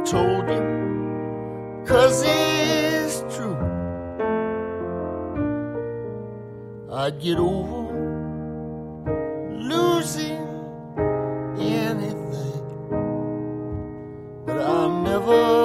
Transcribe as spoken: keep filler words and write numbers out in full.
told you, 'cause it's true. I'd get over losing anything, but I'll never